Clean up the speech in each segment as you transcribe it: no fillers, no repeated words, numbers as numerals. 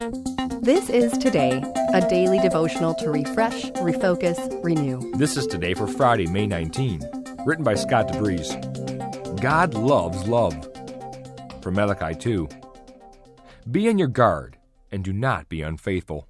This is Today, a daily devotional to refresh, refocus, renew. This is Today for Friday, May 19, written by Scott DeVries. God loves love. From Malachi 2. Be on your guard, and do not be unfaithful.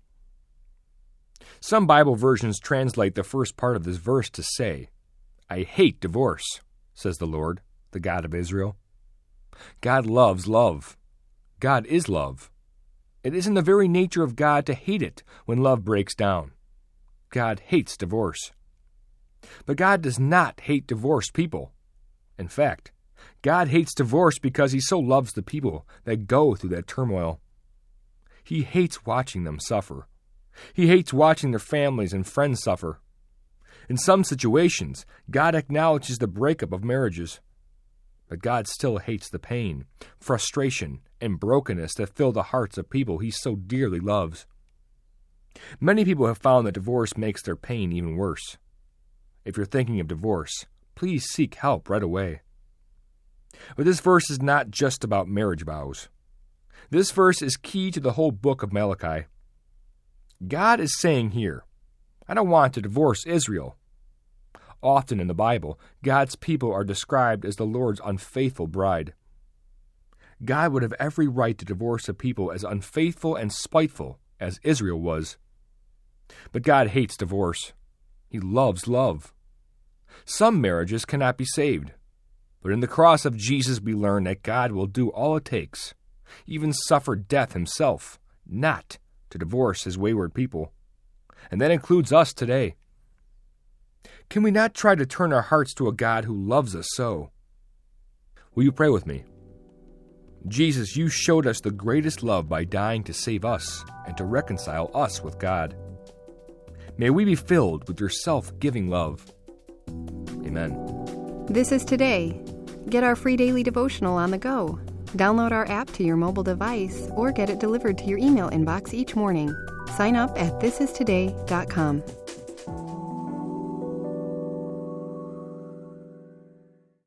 Some Bible versions translate the first part of this verse to say, I hate divorce, says the Lord, the God of Israel. God loves love. God is love. It is in the very nature of God to hate it when love breaks down. God hates divorce. But God does not hate divorced people. In fact, God hates divorce because He so loves the people that go through that turmoil. He hates watching them suffer. He hates watching their families and friends suffer. In some situations, God acknowledges the breakup of marriages. But God still hates the pain, frustration, and brokenness that fill the hearts of people He so dearly loves. Many people have found that divorce makes their pain even worse. If you're thinking of divorce, please seek help right away. But this verse is not just about marriage vows. This verse is key to the whole book of Malachi. God is saying here, I don't want to divorce Israel. Often in the Bible, God's people are described as the Lord's unfaithful bride. God would have every right to divorce a people as unfaithful and spiteful as Israel was. But God hates divorce. He loves love. Some marriages cannot be saved. But in the cross of Jesus we learn that God will do all it takes, even suffer death Himself, not to divorce His wayward people. And that includes us today. Can we not try to turn our hearts to a God who loves us so? Will you pray with me? Jesus, You showed us the greatest love by dying to save us and to reconcile us with God. May we be filled with Your self-giving love. Amen. This is Today. Get our free daily devotional on the go. Download our app to your mobile device or get it delivered to your email inbox each morning. Sign up at thisistoday.com.